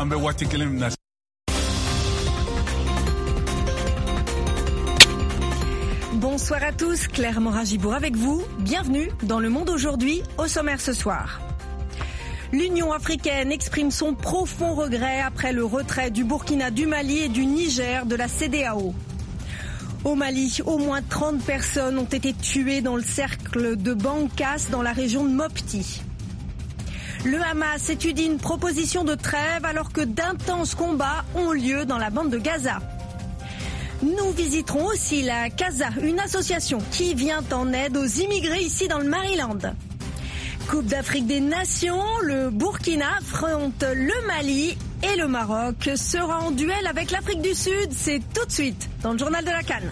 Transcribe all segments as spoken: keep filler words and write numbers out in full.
Bonsoir à tous, Claire Morin-Gibourg avec vous. Bienvenue dans Le Monde aujourd'hui, au sommaire ce soir. L'Union africaine exprime son profond regret après le retrait du Burkina, du Mali et du Niger de la C E D E A O. Au Mali, au moins trente personnes ont été tuées dans le cercle de Bankas dans la région de Mopti. Le Hamas étudie une proposition de trêve alors que d'intenses combats ont lieu dans la bande de Gaza. Nous visiterons aussi la CASA, une association qui vient en aide aux immigrés ici dans le Maryland. Coupe d'Afrique des Nations, le Burkina affronte le Mali et le Maroc sera en duel avec l'Afrique du Sud. C'est tout de suite dans le journal de la CAN.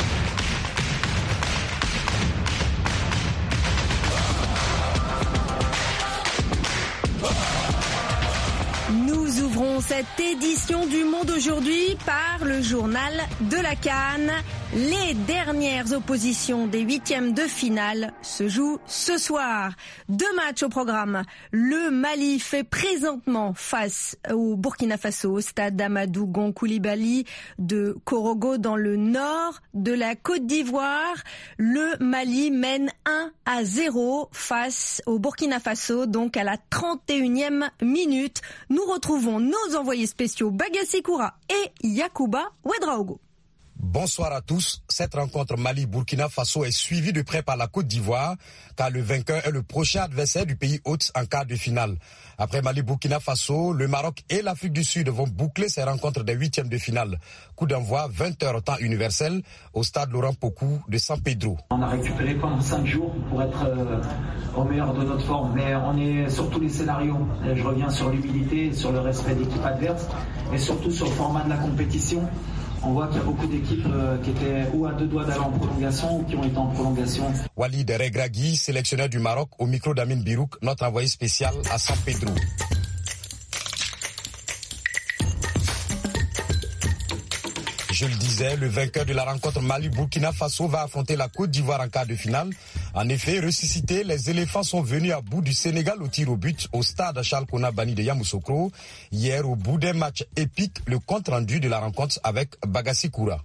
Nous ouvrons cette édition du Monde aujourd'hui par le journal de la CAN. Les dernières oppositions des huitièmes de finale se jouent ce soir. Deux matchs au programme. Le Mali fait présentement face au Burkina Faso au stade Amadou Gon Coulibaly de Korogo dans le nord de la Côte d'Ivoire. Le Mali mène un à zéro face au Burkina Faso, donc à la trente et unième minute. Nous retrouvons nos envoyés spéciaux Bagassi Koura et Yacouba Ouedraogo. Bonsoir à tous. Cette rencontre Mali-Burkina Faso est suivie de près par la Côte d'Ivoire, car le vainqueur est le prochain adversaire du pays hôte en quart de finale. Après Mali-Burkina Faso, le Maroc et l'Afrique du Sud vont boucler ces rencontres des huitièmes de finale. Coup d'envoi vingt heures temps universel au stade Laurent Pokou de San Pedro. On a récupéré pendant cinq jours pour être euh, au meilleur de notre forme, mais on est sur tous les scénarios. Et je reviens sur l'humilité, sur le respect d'équipe adverse et surtout sur le format de la compétition. On voit qu'il y a beaucoup d'équipes euh, qui étaient ou à deux doigts d'aller en prolongation ou qui ont été en prolongation. Walid Regragui, sélectionneur du Maroc, au micro d'Amine Birouk, notre envoyé spécial à San Pedro. Je le disais, le vainqueur de la rencontre Mali-Burkina Faso va affronter la Côte d'Ivoire en quart de finale. En effet, ressuscités, les éléphants sont venus à bout du Sénégal au tir au but au stade Charles Kouna Bani de Yamoussoukro. Hier, au bout d'un match épique, le compte rendu de la rencontre avec Bagassi Koura.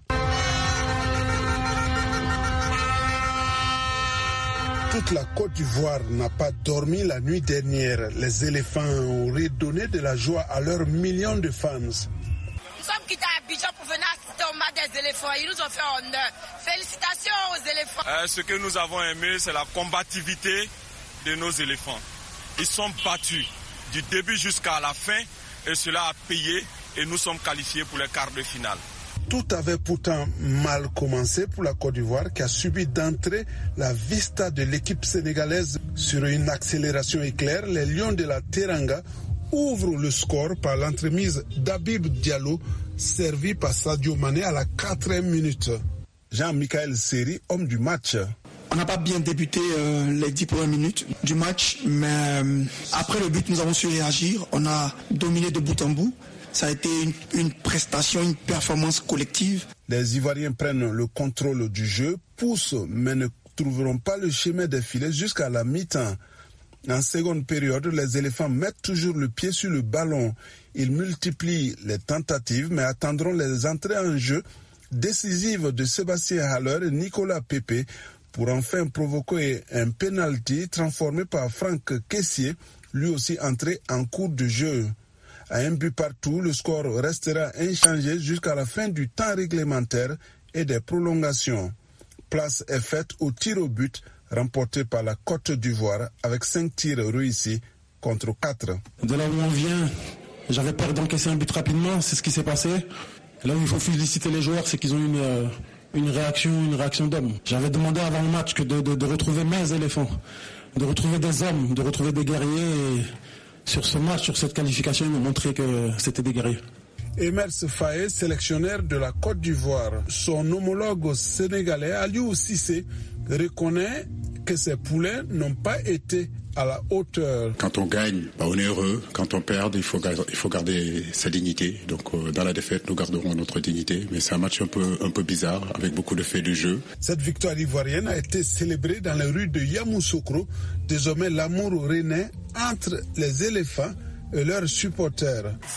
Toute la Côte d'Ivoire n'a pas dormi la nuit dernière. Les éléphants ont redonné de la joie à leurs millions de fans. Nous sommes quittés à Abidjan pour venir assister au match des éléphants. Ils nous ont fait honneur. Félicitations aux éléphants. Euh, ce que nous avons aimé, c'est la combativité de nos éléphants. Ils sont battus du début jusqu'à la fin et cela a payé et nous sommes qualifiés pour les quarts de finale. Tout avait pourtant mal commencé pour la Côte d'Ivoire qui a subi d'entrée la vista de l'équipe sénégalaise. Sur une accélération éclair, les Lions de la Teranga ouvrent le score par l'entremise d'Habib Diallo, servi par Sadio Mané à la quatrième minute. Jean-Michel Seri, homme du match. On n'a pas bien débuté euh, les dix premières minutes du match, mais euh, après le but, nous avons su réagir. On a dominé de bout en bout. Ça a été une, une prestation, une performance collective. Les Ivoiriens prennent le contrôle du jeu, poussent, mais ne trouveront pas le chemin des filets jusqu'à la mi-temps. En seconde période, les éléphants mettent toujours le pied sur le ballon. Ils multiplient les tentatives, mais attendront les entrées en jeu décisives de Sébastien Haller et Nicolas Pepe pour enfin provoquer un penalty transformé par Franck Kessié, lui aussi entré en cours de jeu. À un but partout, le score restera inchangé jusqu'à la fin du temps réglementaire et des prolongations. Place est faite au tir au but remporté par la Côte d'Ivoire avec cinq tirs réussis contre quatre. De là où on vient, j'avais peur d'encaisser un but rapidement, c'est ce qui s'est passé. Là où il faut féliciter les joueurs, c'est qu'ils ont une, euh, une réaction, une réaction d'homme. J'avais demandé avant le match que de, de, de retrouver mes éléphants, de retrouver des hommes, de retrouver des guerriers. Et sur ce match, sur cette qualification, ils m'ont montré que c'était des guerriers. Emers Faye, sélectionneur de la Côte d'Ivoire, son homologue sénégalais Aliou Cissé reconnaît que ces poulets n'ont pas été à la hauteur. Quand on gagne, bah on est heureux. Quand on perd, il faut garder, il faut garder sa dignité. Donc euh, dans la défaite, nous garderons notre dignité. Mais c'est un match un peu, un peu bizarre, avec beaucoup de faits de jeu. Cette victoire ivoirienne a été célébrée dans les rues de Yamoussoukro. Désormais, l'amour renaît entre les éléphants et leurs supporters. Voilà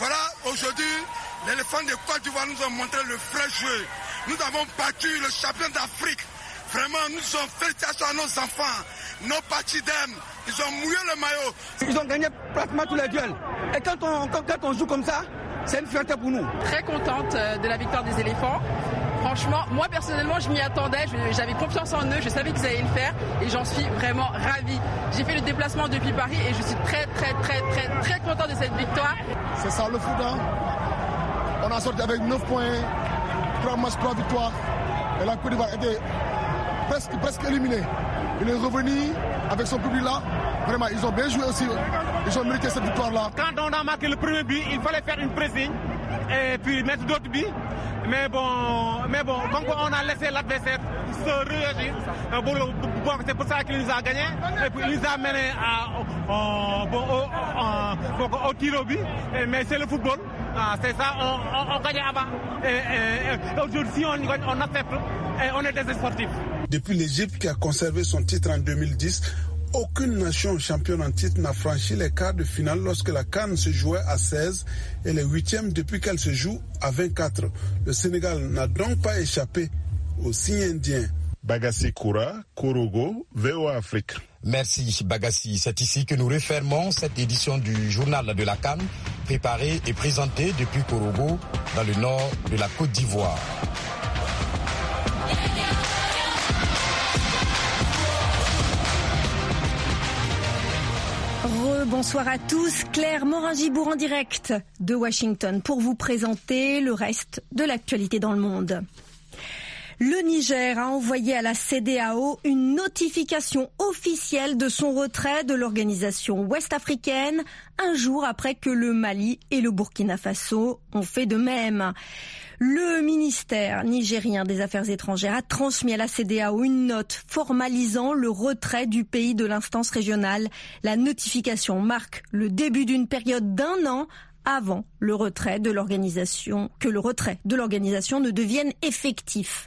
Aujourd'hui, l'éléphant de Côte d'Ivoire nous a montré le vrai jeu. Nous avons battu le champion d'Afrique. Vraiment, nous sommes félicitations à nos enfants, nos partisans. Ils ont mouillé le maillot. Ils ont gagné pratiquement tous les duels. Et quand on, quand, quand on joue comme ça, c'est une fierté pour nous. Très contente de la victoire des éléphants. Franchement, moi personnellement, je m'y attendais, j'avais confiance en eux, je savais qu'ils allaient le faire et j'en suis vraiment ravie. J'ai fait le déplacement depuis Paris et je suis très très très très très content de cette victoire. C'est ça le foot, hein. On a sorti avec neuf points, trois matchs, trois victoires et la Côte d'Ivoire était presque, presque éliminée. Il est revenu avec son public là, vraiment ils ont bien joué aussi, ils ont mérité cette victoire là. Quand on a marqué le premier but, il fallait faire une pressing et puis mettre d'autres buts. Mais bon, mais bon, donc on a laissé l'adversaire se réagir. Bon, bon, c'est pour ça qu'il nous a gagné. Et puis il nous a mené à, au, bon, au, au, au tir au but. Mais c'est le football. Ah, c'est ça, on, on, on gagne avant. Et, et, et aujourd'hui, si on gagne, on accepte. Et on est des sportifs. Depuis l'Égypte qui a conservé son titre en deux mille dix, aucune nation championne en titre n'a franchi les quarts de finale lorsque la CAN se jouait à seize et les huitièmes depuis qu'elle se joue à vingt-quatre. Le Sénégal n'a donc pas échappé au signe indien. Bagassi Koura, Korogo, V O A Afrique. Merci Bagassi. C'est ici que nous refermons cette édition du journal de la CAN, préparée et présentée depuis Korogo, dans le nord de la Côte d'Ivoire. Bonsoir à tous, Claire Morin-Gibour en direct de Washington pour vous présenter le reste de l'actualité dans le monde. Le Niger a envoyé à la C D A O une notification officielle de son retrait de l'organisation ouest-africaine, un jour après que le Mali et le Burkina Faso ont fait de même. Le ministère nigérien des Affaires étrangères a transmis à la C D A O une note formalisant le retrait du pays de l'instance régionale. La notification marque le début d'une période d'un an avant le retrait de l'organisation, que le retrait de l'organisation ne devienne effectif.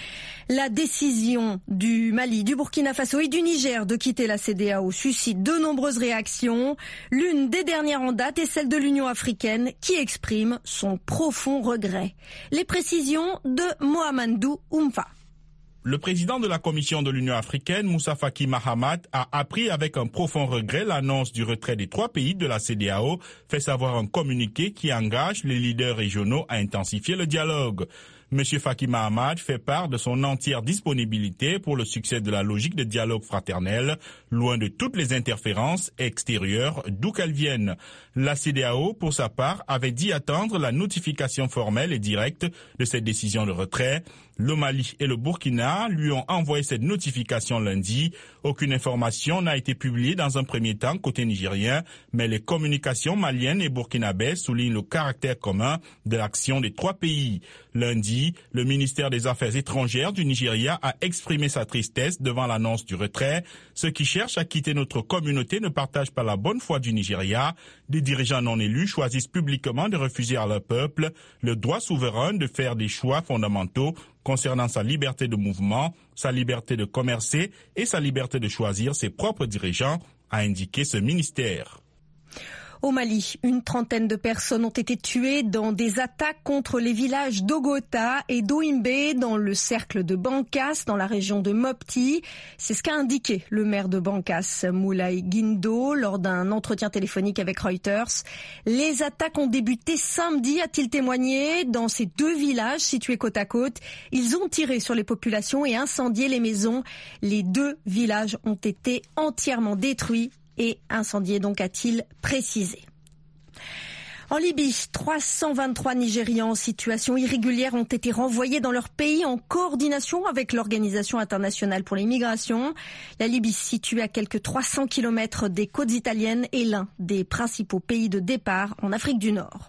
La décision du Mali, du Burkina Faso et du Niger de quitter la C D A O suscite de nombreuses réactions. L'une des dernières en date est celle de l'Union africaine qui exprime son profond regret. Les précisions de Mohamedou Oumfa. Le président de la Commission de l'Union africaine, Moussa Faki Mahamat, a appris avec un profond regret l'annonce du retrait des trois pays de la C D A O, fait savoir un communiqué qui engage les leaders régionaux à intensifier le dialogue. Monsieur Faki Mahamat fait part de son entière disponibilité pour le succès de la logique de dialogue fraternel, loin de toutes les interférences extérieures d'où qu'elles viennent. La C D A O, pour sa part, avait dit attendre la notification formelle et directe de cette décision de retrait. Le Mali et le Burkina lui ont envoyé cette notification lundi. Aucune information n'a été publiée dans un premier temps côté nigérien, mais les communications maliennes et burkinabès soulignent le caractère commun de l'action des trois pays. Lundi, le ministère des Affaires étrangères du Nigeria a exprimé sa tristesse devant l'annonce du retrait. Ceux qui cherchent à quitter notre communauté ne partagent pas la bonne foi du Nigeria. Des dirigeants non élus choisissent publiquement de refuser à leur peuple le droit souverain de faire des choix fondamentaux concernant sa liberté de mouvement, sa liberté de commercer et sa liberté de choisir ses propres dirigeants, a indiqué ce ministère. Au Mali, une trentaine de personnes ont été tuées dans des attaques contre les villages d'Ogota et d'Oimbe dans le cercle de Bankas, dans la région de Mopti. C'est ce qu'a indiqué le maire de Bankas, Moulay Guindo, lors d'un entretien téléphonique avec Reuters. Les attaques ont débuté samedi, a-t-il témoigné, dans ces deux villages situés côte à côte. Ils ont tiré sur les populations et incendié les maisons. Les deux villages ont été entièrement détruits et incendié, donc, a-t-il précisé. En Libye, trois cent vingt-trois Nigérians en situation irrégulière ont été renvoyés dans leur pays en coordination avec l'Organisation internationale pour les migrations. La Libye, située à quelques trois cents kilomètres des côtes italiennes, est l'un des principaux pays de départ en Afrique du Nord.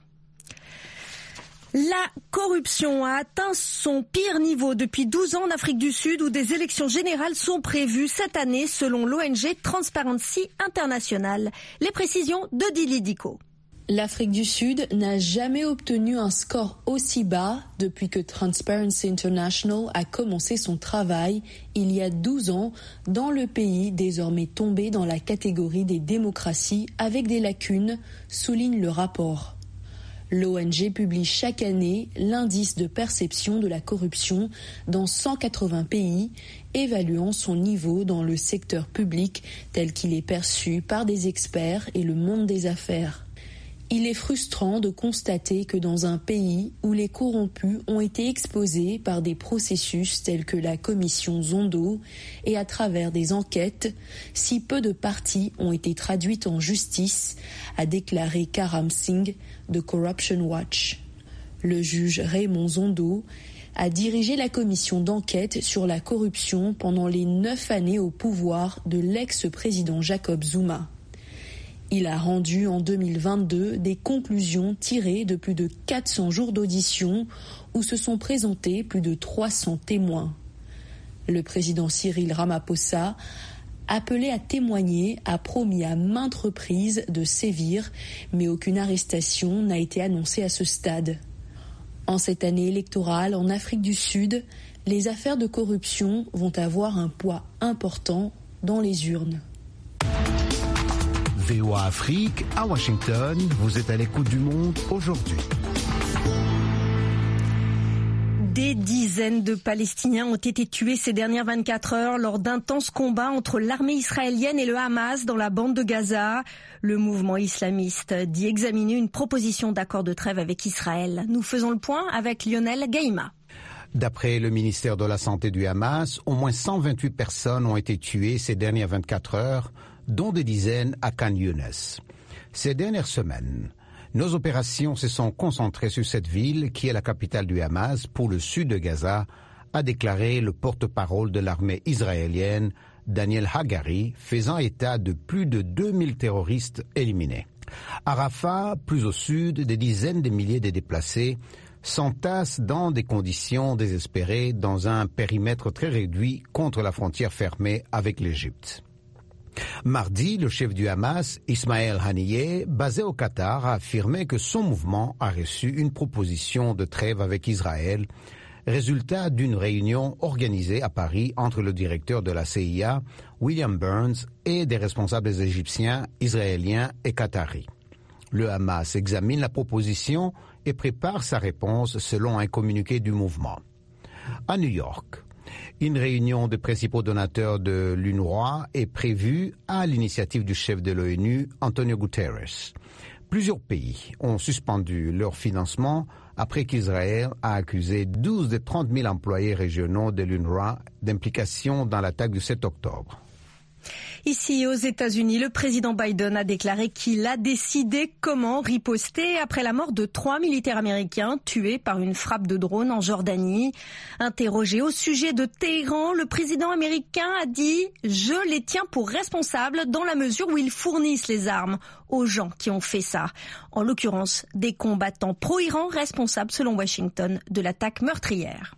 La corruption a atteint son pire niveau depuis douze ans en Afrique du Sud, où des élections générales sont prévues cette année selon l'O N G Transparency International. Les précisions de Dili Diko. L'Afrique du Sud n'a jamais obtenu un score aussi bas depuis que Transparency International a commencé son travail il y a douze ans dans le pays désormais tombé dans la catégorie des démocraties avec des lacunes, souligne le rapport. L'O N G publie chaque année l'indice de perception de la corruption dans cent quatre-vingts pays, évaluant son niveau dans le secteur public tel qu'il est perçu par des experts et le monde des affaires. Il est frustrant de constater que dans un pays où les corrompus ont été exposés par des processus tels que la commission Zondo et à travers des enquêtes, si peu de parties ont été traduites en justice, a déclaré Karam Singh de Corruption Watch. Le juge Raymond Zondo a dirigé la commission d'enquête sur la corruption pendant les neuf années au pouvoir de l'ex-président Jacob Zuma. Il a rendu en deux mille vingt-deux des conclusions tirées de plus de quatre cents jours d'audition où se sont présentés plus de trois cents témoins. Le président Cyril Ramaphosa, appelé à témoigner, a promis à maintes reprises de sévir, mais aucune arrestation n'a été annoncée à ce stade. En cette année électorale en Afrique du Sud, les affaires de corruption vont avoir un poids important dans les urnes. V O A Afrique, à Washington, vous êtes à l'écoute du monde aujourd'hui. Des dizaines de Palestiniens ont été tués ces dernières vingt-quatre heures lors d'intenses combats entre l'armée israélienne et le Hamas dans la bande de Gaza. Le mouvement islamiste dit examiner une proposition d'accord de trêve avec Israël. Nous faisons le point avec Lionel Gaïma. D'après le ministère de la Santé du Hamas, au moins cent vingt-huit personnes ont été tuées ces dernières vingt-quatre heures, dont des dizaines à Khan Younes. Ces dernières semaines, nos opérations se sont concentrées sur cette ville qui est la capitale du Hamas pour le sud de Gaza, a déclaré le porte-parole de l'armée israélienne, Daniel Hagari, faisant état de plus de deux mille terroristes éliminés. À Rafah, plus au sud, des dizaines de milliers de déplacés s'entassent dans des conditions désespérées dans un périmètre très réduit contre la frontière fermée avec l'Égypte. Mardi, le chef du Hamas, Ismaël Haniyeh, basé au Qatar, a affirmé que son mouvement a reçu une proposition de trêve avec Israël, résultat d'une réunion organisée à Paris entre le directeur de la C I A, William Burns, et des responsables égyptiens, israéliens et qataris. Le Hamas examine la proposition et prépare sa réponse selon un communiqué du mouvement. À New York, une réunion des principaux donateurs de l'UNRWA est prévue à l'initiative du chef de l'ONU, Antonio Guterres. Plusieurs pays ont suspendu leur financement après qu'Israël a accusé douze des trente mille employés régionaux de l'UNRWA d'implication dans l'attaque du sept octobre. Ici, aux États-Unis, le président Biden a déclaré qu'il a décidé comment riposter après la mort de trois militaires américains tués par une frappe de drone en Jordanie. Interrogé au sujet de Téhéran, le président américain a dit « Je les tiens pour responsables dans la mesure où ils fournissent les armes aux gens qui ont fait ça ». En l'occurrence, des combattants pro-Iran responsables, selon Washington, de l'attaque meurtrière.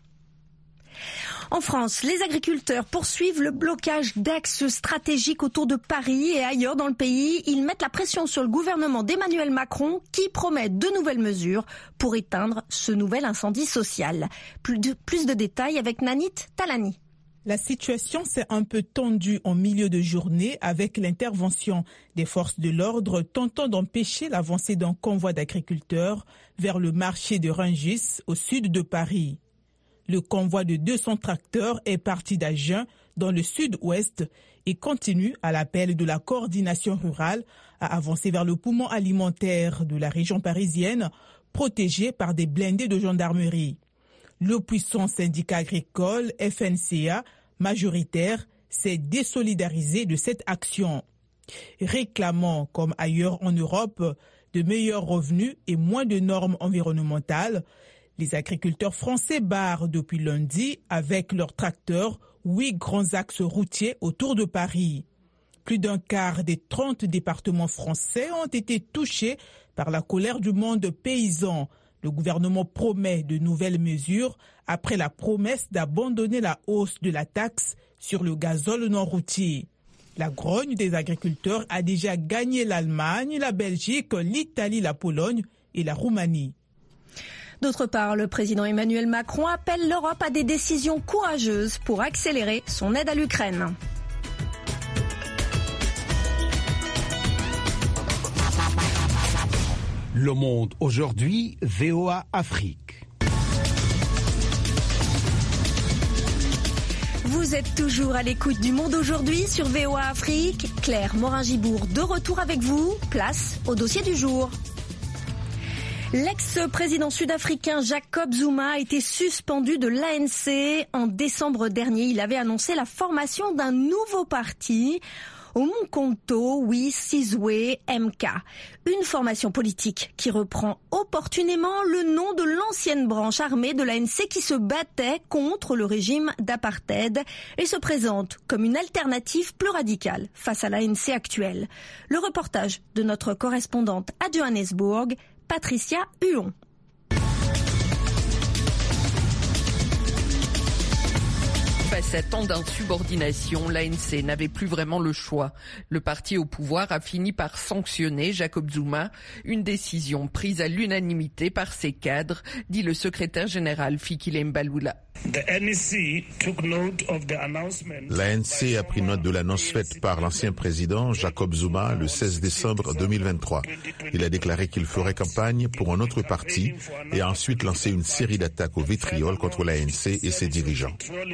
En France, les agriculteurs poursuivent le blocage d'axes stratégiques autour de Paris et ailleurs dans le pays. Ils mettent la pression sur le gouvernement d'Emmanuel Macron qui promet de nouvelles mesures pour éteindre ce nouvel incendie social. Plus de, plus de détails avec Nanit Talani. La situation s'est un peu tendue en milieu de journée avec l'intervention des forces de l'ordre tentant d'empêcher l'avancée d'un convoi d'agriculteurs vers le marché de Rungis au sud de Paris. Le convoi de deux cents tracteurs est parti d'Agen, dans le sud-ouest, et continue, à l'appel de la coordination rurale, à avancer vers le poumon alimentaire de la région parisienne, protégé par des blindés de gendarmerie. Le puissant syndicat agricole F N C A, majoritaire, s'est désolidarisé de cette action. Réclamant, comme ailleurs en Europe, de meilleurs revenus et moins de normes environnementales, les agriculteurs français barrent depuis lundi avec leurs tracteurs huit grands axes routiers autour de Paris. Plus d'un quart des trente départements français ont été touchés par la colère du monde paysan. Le gouvernement promet de nouvelles mesures après la promesse d'abandonner la hausse de la taxe sur le gazole non routier. La grogne des agriculteurs a déjà gagné l'Allemagne, la Belgique, l'Italie, la Pologne et la Roumanie. D'autre part, le président Emmanuel Macron appelle l'Europe à des décisions courageuses pour accélérer son aide à l'Ukraine. Le Monde aujourd'hui, V O A Afrique. Vous êtes toujours à l'écoute du Monde aujourd'hui sur V O A Afrique. Claire Morin-Gibour de retour avec vous. Place au dossier du jour. L'ex-président sud-africain Jacob Zuma a été suspendu de l'A N C. En décembre dernier, il avait annoncé la formation d'un nouveau parti, Umkhonto weSizwe M K, une formation politique qui reprend opportunément le nom de l'ancienne branche armée de l'A N C qui se battait contre le régime d'apartheid et se présente comme une alternative plus radicale face à l'A N C actuelle. Le reportage de notre correspondante à Johannesburg, Patricia Huon. Face à tant d'insubordination, l'A N C n'avait plus vraiment le choix. Le parti au pouvoir a fini par sanctionner Jacob Zuma, une décision prise à l'unanimité par ses cadres, dit le secrétaire général Fikile Mbalula. L'A N C a pris note de l'annonce faite par l'ancien président Jacob Zuma le seize décembre deux mille vingt-trois. Il a déclaré qu'il ferait campagne pour un autre parti et a ensuite lancé une série d'attaques au vitriol contre l'A N C et ses dirigeants.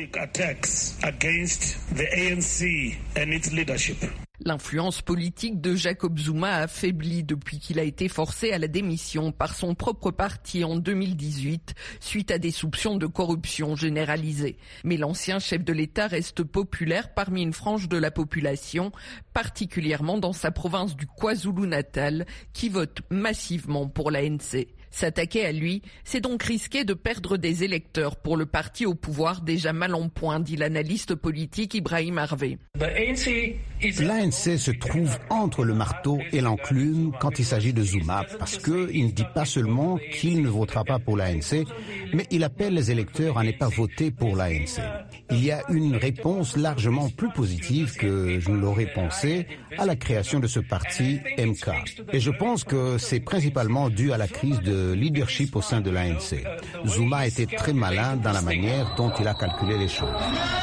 L'influence politique de Jacob Zuma a affaibli depuis qu'il a été forcé à la démission par son propre parti en deux mille dix-huit suite à des soupçons de corruption généralisée. Mais l'ancien chef de l'État reste populaire parmi une frange de la population, particulièrement dans sa province du KwaZulu-Natal, qui vote massivement pour l'A N C. S'attaquer à lui, c'est donc risquer de perdre des électeurs pour le parti au pouvoir déjà mal en point, dit l'analyste politique Ibrahim Harvey. L'A N C se trouve entre le marteau et l'enclume quand il s'agit de Zuma, parce qu'il ne dit pas seulement qu'il ne votera pas pour l'A N C, mais il appelle les électeurs à ne pas voter pour l'A N C. Il y a une réponse largement plus positive que je ne l'aurais pensé à la création de ce parti M K. Et je pense que c'est principalement dû à la crise de leadership au sein de l'A N C. Zuma a été très malin dans la manière dont il a calculé les choses.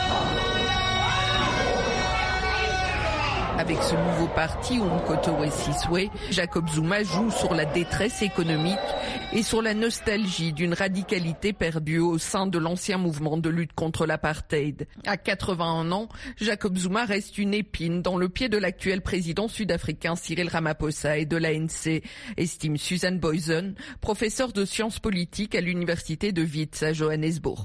Avec ce nouveau parti, Umkhonto weSizwe, Jacob Zuma joue sur la détresse économique et sur la nostalgie d'une radicalité perdue au sein de l'ancien mouvement de lutte contre l'apartheid. À quatre-vingt-un ans, Jacob Zuma reste une épine dans le pied de l'actuel président sud-africain Cyril Ramaphosa et de l'A N C, estime Susan Boyson, professeure de sciences politiques à l'université de Wits à Johannesburg.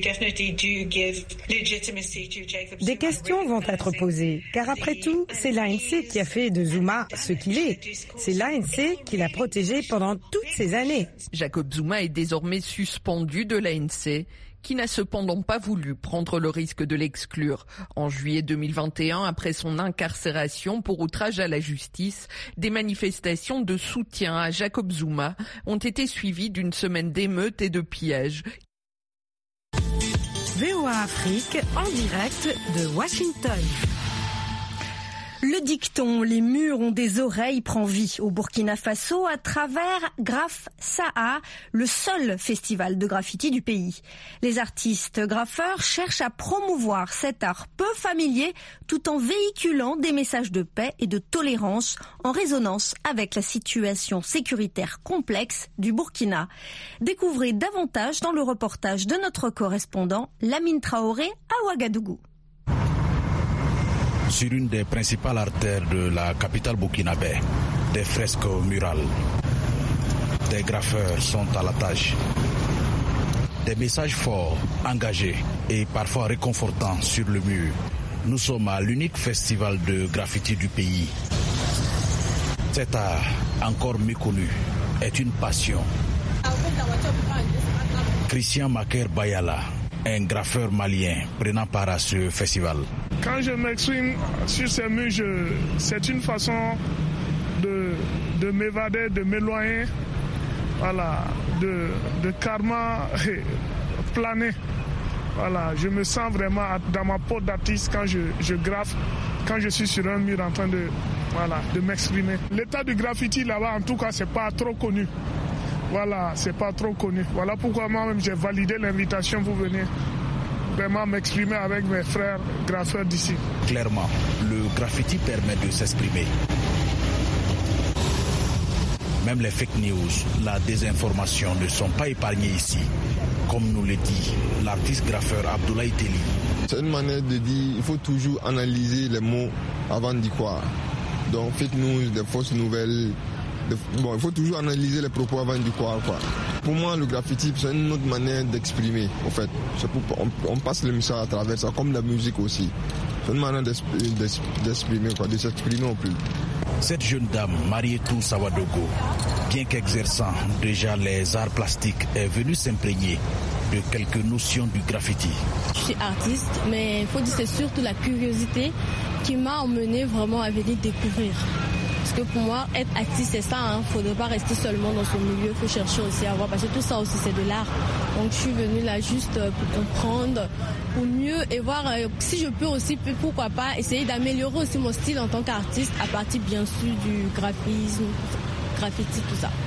Des questions vont être posées, car après tout, c'est l'A N C qui a fait de Zuma ce qu'il est. C'est l'A N C qui l'a protégé pendant toutes ces années. Jacob Zuma est désormais suspendu de l'A N C, qui n'a cependant pas voulu prendre le risque de l'exclure. En juillet deux mille vingt et un, après son incarcération pour outrage à la justice, des manifestations de soutien à Jacob Zuma ont été suivies d'une semaine d'émeutes et de pillages. V O A Afrique en direct de Washington. Le dicton « Les murs ont des oreilles » prend vie au Burkina Faso à travers Graf Saha, le seul festival de graffiti du pays. Les artistes graffeurs cherchent à promouvoir cet art peu familier tout en véhiculant des messages de paix et de tolérance en résonance avec la situation sécuritaire complexe du Burkina. Découvrez davantage dans le reportage de notre correspondant Lamine Traoré à Ouagadougou. Sur une des principales artères de la capitale burkinabé, des fresques murales. Des graffeurs sont à la tâche. Des messages forts, engagés et parfois réconfortants sur le mur. Nous sommes à l'unique festival de graffiti du pays. Cet art, encore méconnu, est une passion. Christian Maker Bayala, un graffeur malien prenant part à ce festival. Quand je m'exprime sur ces murs, je, c'est une façon de, de m'évader, de m'éloigner, voilà, de, de karma planer. Voilà, je me sens vraiment dans ma peau d'artiste quand je, je graffe, quand je suis sur un mur en train de, voilà, de m'exprimer. L'état du graffiti là-bas, en tout cas, c'est pas trop connu. Voilà, c'est pas trop connu. Voilà pourquoi moi-même j'ai validé l'invitation pour venir vraiment m'exprimer avec mes frères graffeurs d'ici. Clairement, le graffiti permet de s'exprimer. Même les fake news, la désinformation ne sont pas épargnés ici. Comme nous le dit l'artiste graffeur Abdoulaye Teli. C'est une manière de dire il faut toujours analyser les mots avant d'y croire. Donc fake news, des fausses nouvelles. Bon, il faut toujours analyser les propos avant d'y croire, quoi. Pour moi, le graffiti, c'est une autre manière d'exprimer, en fait. C'est pour, on, on passe le message à travers ça, comme la musique aussi. C'est une manière d'exprimer, quoi, de s'exprimer au plus. Cette jeune dame, Marietou Sawadogo, bien qu'exerçant déjà les arts plastiques, est venue s'imprégner de quelques notions du graffiti. Je suis artiste, mais il faut dire que c'est surtout la curiosité qui m'a emmenée vraiment à venir découvrir. Parce que pour moi, être artiste, c'est ça. Il hein. ne faudrait pas rester seulement dans son milieu. Il faut chercher aussi à voir. Parce que tout ça aussi, c'est de l'art. Donc, je suis venue là juste pour comprendre, pour mieux et voir euh, si je peux aussi, pourquoi pas, essayer d'améliorer aussi mon style en tant qu'artiste à partir, bien sûr, du graphisme, graffiti, tout ça.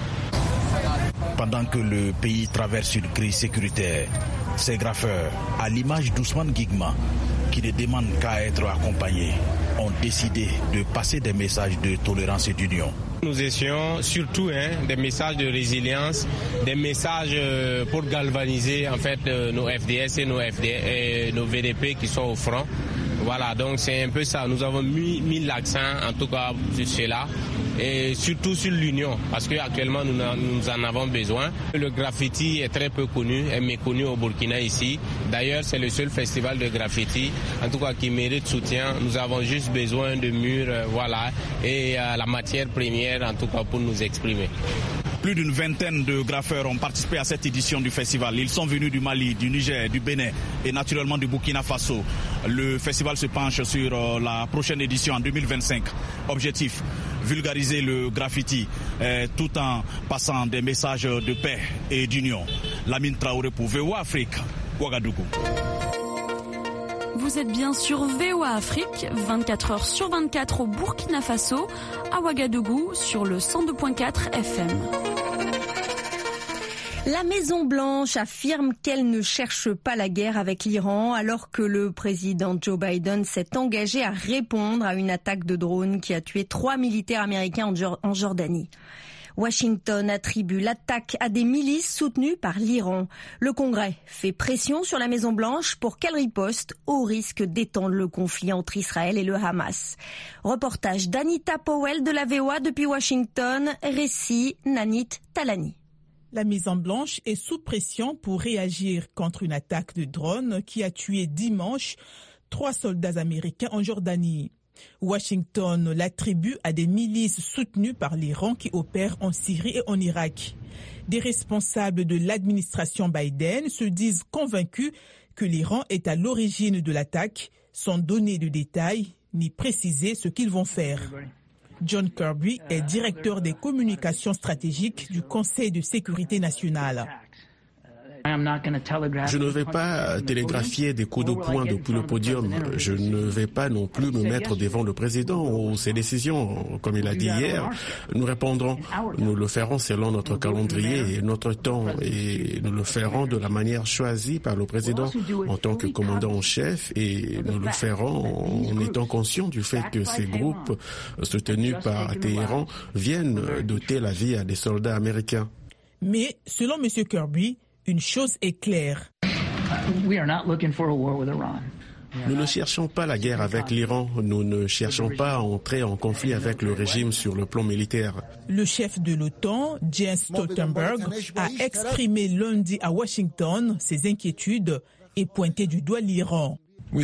Pendant que le pays traverse une crise sécuritaire, ces graffeurs, à l'image d'Ousmane Guigma, qui ne demandent qu'à être accompagnés, ont décidé de passer des messages de tolérance et d'union. Nous essayons surtout hein, des messages de résilience, des messages euh, pour galvaniser en fait euh, nos F D S et nos, F D, et nos V D P qui sont au front. Voilà, donc c'est un peu ça. Nous avons mis, mis l'accent en tout cas sur cela et surtout sur l'union parce qu'actuellement nous, nous en avons besoin. Le graffiti est très peu connu, est méconnu au Burkina ici. D'ailleurs, c'est le seul festival de graffiti en tout cas qui mérite soutien. Nous avons juste besoin de murs, euh, voilà, et euh, la matière première en tout cas pour nous exprimer. Plus d'une vingtaine de graffeurs ont participé à cette édition du festival. Ils sont venus du Mali, du Niger, du Bénin et naturellement du Burkina Faso. Le festival se penche sur la prochaine édition en deux mille vingt-cinq. Objectif, vulgariser le graffiti eh, tout en passant des messages de paix et d'union. Lamine Traoré pour V O A Afrique, Ouagadougou. Vous êtes bien sur V O A Afrique, vingt-quatre heures sur vingt-quatre au Burkina Faso, à Ouagadougou sur le cent deux virgule quatre F M. La Maison-Blanche affirme qu'elle ne cherche pas la guerre avec l'Iran alors que le président Joe Biden s'est engagé à répondre à une attaque de drone qui a tué trois militaires américains en Jordanie. Washington attribue l'attaque à des milices soutenues par l'Iran. Le Congrès fait pression sur la Maison-Blanche pour qu'elle riposte au risque d'étendre le conflit entre Israël et le Hamas. Reportage d'Anita Powell de la V O A depuis Washington, récit Nanit Talani. La Maison-Blanche est sous pression pour réagir contre une attaque de drone qui a tué dimanche trois soldats américains en Jordanie. Washington l'attribue à des milices soutenues par l'Iran qui opèrent en Syrie et en Irak. Des responsables de l'administration Biden se disent convaincus que l'Iran est à l'origine de l'attaque, sans donner de détails ni préciser ce qu'ils vont faire. John Kirby est directeur des communications stratégiques du Conseil de sécurité nationale. Je ne vais pas télégraphier des coups de poing depuis le podium. Je ne vais pas non plus me mettre devant le président ou ses décisions. Comme il a dit hier, nous répondrons. Nous le ferons selon notre calendrier et notre temps. Et nous le ferons de la manière choisie par le président en tant que commandant en chef. Et nous le ferons en étant conscients du fait que ces groupes soutenus par Téhéran viennent d'ôter la vie à des soldats américains. Mais selon M. Kirby, une chose est claire. Nous ne cherchons pas la guerre avec l'Iran. Nous ne cherchons pas à entrer en conflit avec le régime sur le plan militaire. Le chef de l'OTAN, Jens Stoltenberg, a exprimé lundi à Washington ses inquiétudes et pointé du doigt l'Iran. Nous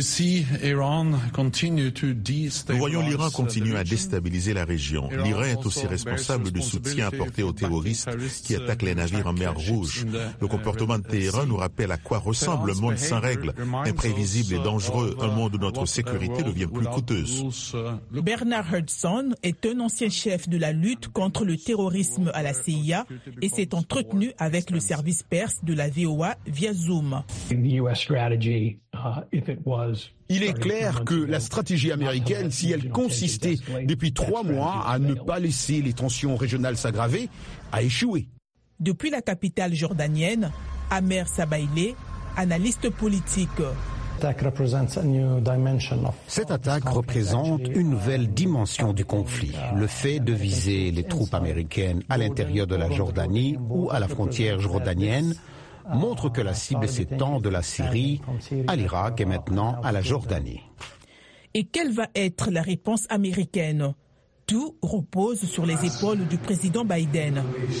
voyons l'Iran continuer à déstabiliser la région. L'Iran est aussi responsable du soutien apporté aux terroristes qui attaquent les navires en mer Rouge. Le comportement de Téhéran nous rappelle à quoi ressemble un monde sans règles, imprévisible et dangereux, un monde où notre sécurité devient plus coûteuse. Bernard Hudson est un ancien chef de la lutte contre le terrorisme à la C I A et s'est entretenu avec le service perse de la V O A via Zoom. Il est clair que la stratégie américaine, si elle consistait depuis trois mois à ne pas laisser les tensions régionales s'aggraver, a échoué. Depuis la capitale jordanienne, Amer Sabaileh, analyste politique. Cette attaque représente une nouvelle dimension du conflit. Le fait de viser les troupes américaines à l'intérieur de la Jordanie ou à la frontière jordanienne montre que la cible s'étend de la Syrie à l'Irak et maintenant à la Jordanie. Et quelle va être la réponse américaine ? Tout repose sur les épaules du président Biden.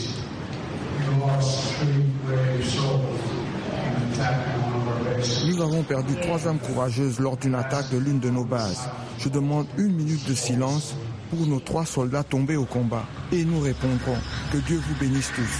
Nous avons perdu trois âmes courageuses lors d'une attaque de l'une de nos bases. Je demande une minute de silence pour nos trois soldats tombés au combat. Et nous répondrons que Dieu vous bénisse tous.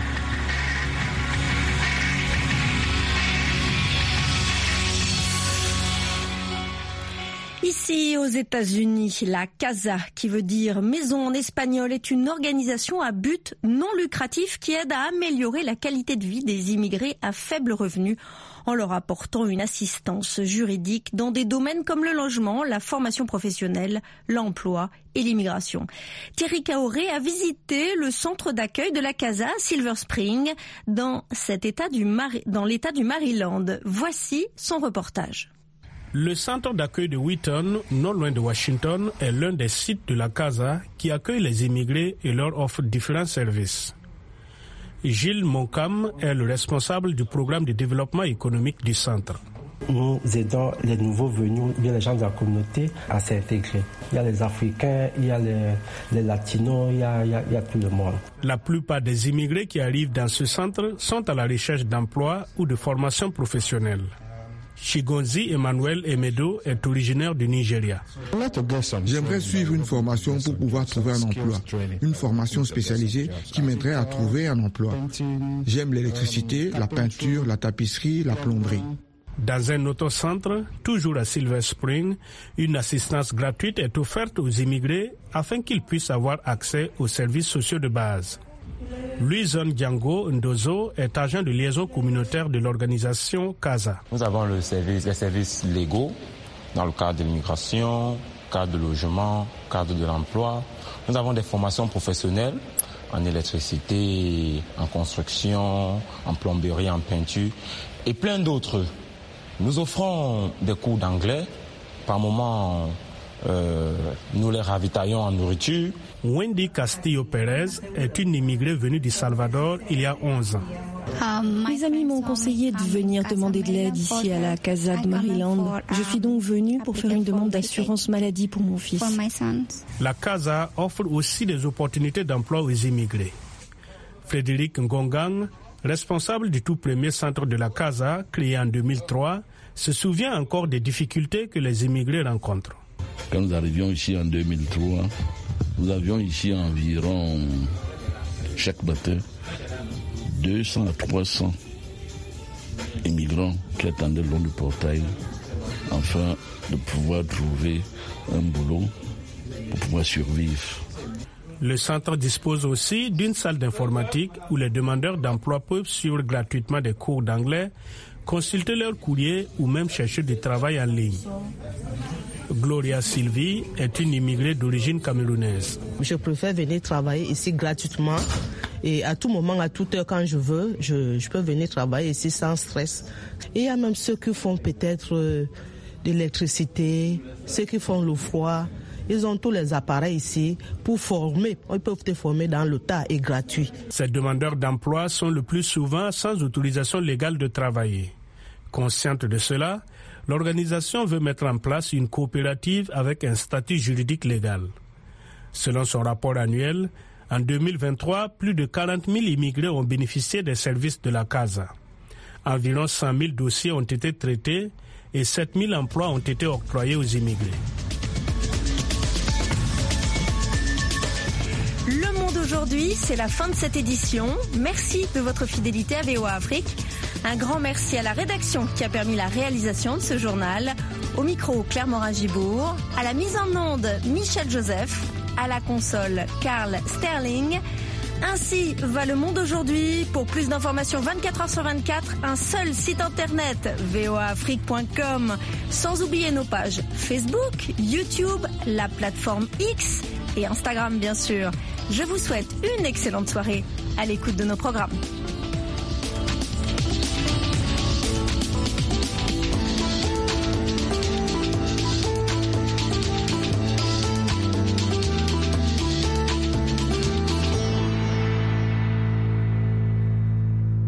Ici, aux États-Unis, la CASA, qui veut dire maison en espagnol, est une organisation à but non lucratif qui aide à améliorer la qualité de vie des immigrés à faible revenu en leur apportant une assistance juridique dans des domaines comme le logement, la formation professionnelle, l'emploi et l'immigration. Thierry Kaoré a visité le centre d'accueil de la CASA, Silver Spring, dans cet état du Mari- dans l'État du Maryland. Voici son reportage. Le centre d'accueil de Wheaton, non loin de Washington, est l'un des sites de la CASA qui accueille les immigrés et leur offre différents services. Gilles Moncam est le responsable du programme de développement économique du centre. Nous aidons les nouveaux venus, ou bien les gens de la communauté à s'intégrer. Il y a les Africains, il y a les, les Latinos, il y a, il, y a, il y a tout le monde. La plupart des immigrés qui arrivent dans ce centre sont à la recherche d'emploi ou de formation professionnelle. Chigonzi Emmanuel Emedo est originaire du Nigeria. J'aimerais suivre une formation pour pouvoir trouver un emploi. Une formation spécialisée qui m'aiderait à trouver un emploi. J'aime l'électricité, la peinture, la tapisserie, la plomberie. Dans un autre centre, toujours à Silver Spring, une assistance gratuite est offerte aux immigrés afin qu'ils puissent avoir accès aux services sociaux de base. Luison Django Ndozo est agent de liaison communautaire de l'organisation CASA. Nous avons le service, les services légaux dans le cadre de l'immigration, cadre de logement, cadre de l'emploi. Nous avons des formations professionnelles en électricité, en construction, en plomberie, en peinture et plein d'autres. Nous offrons des cours d'anglais. Par moments, euh, nous les ravitaillons en nourriture. Wendy Castillo Pérez est une immigrée venue du Salvador il y a onze ans. Mes amis m'ont conseillé de venir demander de l'aide ici à la CASA de Maryland. Je suis donc venue pour faire une demande d'assurance maladie pour mon fils. La CASA offre aussi des opportunités d'emploi aux immigrés. Frédéric Ngongang, responsable du tout premier centre de la CASA, créé en deux mille trois, se souvient encore des difficultés que les immigrés rencontrent. Quand nous arrivions ici en deux mille trois, nous avions ici environ, chaque matin, deux cents à trois cents immigrants qui attendaient le long du portail afin de pouvoir trouver un boulot pour pouvoir survivre. Le centre dispose aussi d'une salle d'informatique où les demandeurs d'emploi peuvent suivre gratuitement des cours d'anglais, consulter leur courrier ou même chercher du travail en ligne. Gloria Sylvie est une immigrée d'origine camerounaise. Je préfère venir travailler ici gratuitement et à tout moment, à toute heure quand je veux, je, je peux venir travailler ici sans stress. Et il y a même ceux qui font peut-être euh, de l'électricité, ceux qui font le froid. Ils ont tous les appareils ici pour former. Ils peuvent te former dans le tas et gratuit. Ces demandeurs d'emploi sont le plus souvent sans autorisation légale de travailler. Consciente de cela, l'organisation veut mettre en place une coopérative avec un statut juridique légal. Selon son rapport annuel, en deux mille vingt-trois, plus de quarante mille immigrés ont bénéficié des services de la CASA. Environ cent mille dossiers ont été traités et sept mille emplois ont été octroyés aux immigrés. Le Monde aujourd'hui, c'est la fin de cette édition. Merci de votre fidélité à V O A Afrique. Un grand merci à la rédaction qui a permis la réalisation de ce journal. Au micro, Claire Morin-Gibourg. À la mise en onde, Michel Joseph. À la console, Carl Sterling. Ainsi va le monde aujourd'hui. Pour plus d'informations vingt-quatre heures sur vingt-quatre, un seul site internet, v o a afrique point com. Sans oublier nos pages Facebook, YouTube, la plateforme X et Instagram bien sûr. Je vous souhaite une excellente soirée à l'écoute de nos programmes.